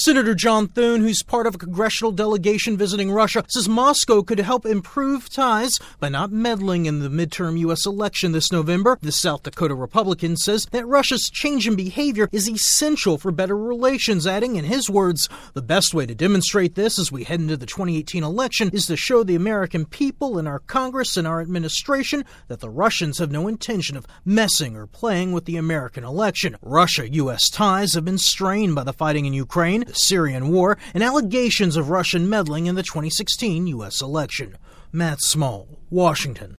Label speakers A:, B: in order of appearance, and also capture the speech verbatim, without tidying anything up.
A: Senator John Thune, who's part of a congressional delegation visiting Russia, says Moscow could help improve ties by not meddling in the midterm U S election this November. The South Dakota Republican says that Russia's change in behavior is essential for better relations, adding, in his words, the best way to demonstrate this as we head into the twenty eighteen election is to show the American people and our Congress and our administration that the Russians have no intention of messing or playing with the American election. Russia-U S ties have been strained by the fighting in Ukraine, the Syrian war, and allegations of Russian meddling in the twenty sixteen U S election. Matt Small, Washington.